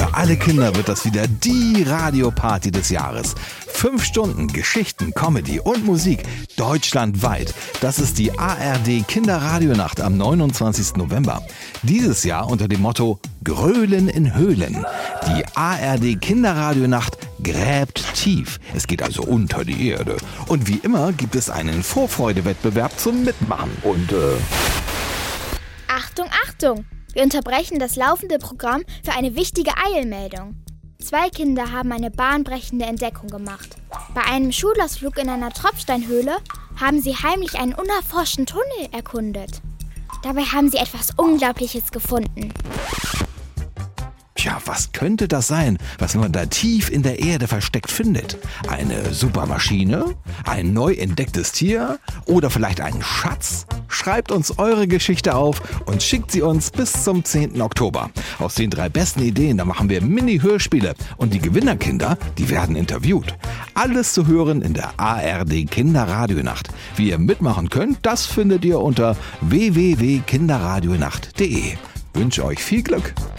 Für alle Kinder wird das wieder die Radioparty des Jahres. 5 Stunden Geschichten, Comedy und Musik deutschlandweit. Das ist die ARD Kinderradionacht am 29. November. Dieses Jahr unter dem Motto Grölen in Höhlen. Die ARD Kinderradionacht gräbt tief. Es geht also unter die Erde. Und wie immer gibt es einen Vorfreudewettbewerb zum Mitmachen. Und Achtung, Achtung! Wir unterbrechen das laufende Programm für eine wichtige Eilmeldung. 2 Kinder haben eine bahnbrechende Entdeckung gemacht. Bei einem Schulausflug in einer Tropfsteinhöhle haben sie heimlich einen unerforschten Tunnel erkundet. Dabei haben sie etwas Unglaubliches gefunden. Tja, was könnte das sein, was man da tief in der Erde versteckt findet? Eine Supermaschine? Ein neu entdecktes Tier? Oder vielleicht ein Schatz? Schreibt uns eure Geschichte auf und schickt sie uns bis zum 10. Oktober. Aus den 3 besten Ideen, da machen wir Mini-Hörspiele und die Gewinnerkinder, die werden interviewt. Alles zu hören in der ARD Kinderradionacht. Wie ihr mitmachen könnt, das findet ihr unter www.kinderradionacht.de. Wünsche euch viel Glück.